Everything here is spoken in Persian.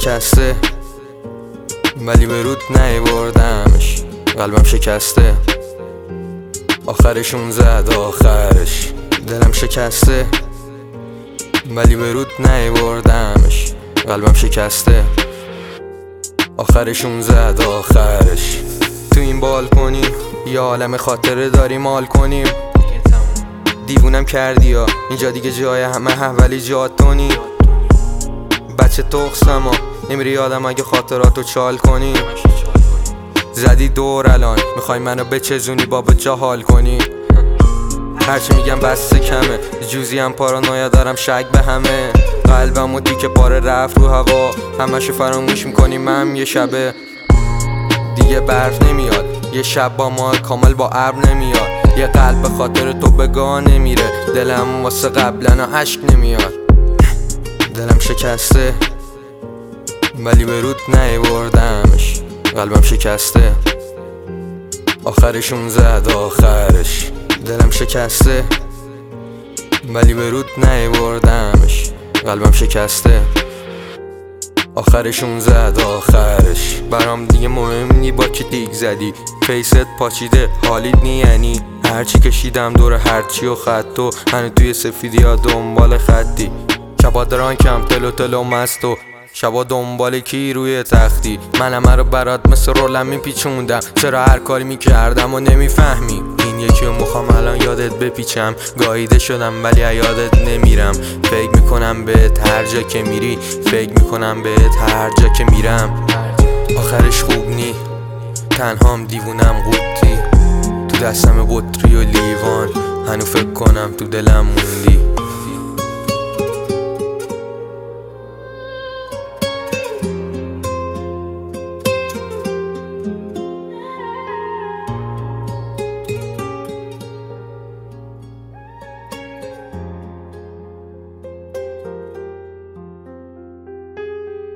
شکسته ولی به رود نیاوردمش، قلبم شکسته آخرشون زد آخرش. دلم شکسته ولی به رود نیاوردمش، قلبم شکسته آخرشون زد آخرش. تو این بالکنی یه عالم خاطره داریم مال کنیم، دیوونم کردی یا اینجا دیگه جای همه ولی جات تو نی. بچه تخصم ها نمیری یادم اگه خاطراتو چال کنی. زدی دور الان میخوای منو بچزونی بابا جا حال کنی. هرچی میگم بسته کمه، جوزی هم پارانویا دارم شک به همه. قلبم و دیگه پاره رفت رو هوا، همشو فراموش میکنی من یه شبه. دیگه برف نمیاد یه شب با ما کامل با ابر نمیاد. یه قلب به خاطر تو بگاه نمیره، دلم واسه قبلنا عشق نمیاد. دلم شکسته ولی به رود نیاوردمش، قلبم شکسته آخرشون زد آخرش. دلم شکسته ولی به رود نیاوردمش، قلبم شکسته آخرشون زد آخرش. برام دیگه مهم نی با کی دیگ زدی، فیست پاچیده حالیت نی یعنی. هرچی کشیدم دور هرچی و خط و هنو توی سفیدی ها دنبال خطی. شبا درانکم تلو مستو، شبا دنبال کی روی تختی. من همه رو برات مثل رولم میپیچوندم، چرا هر کاری میکردم و نمیفهمی. این یکی رو میخوام الان یادت بپیچم، گاییده شدم ولی یادت نمیرم. فکر میکنم بهت هر جا که میری، فکر میکنم بهت هر جا که میرم. آخرش خوب نی تنهام دیوونم قوطی، تو دستم بطری و لیوان هنو فکر کنم تو دلم موندی.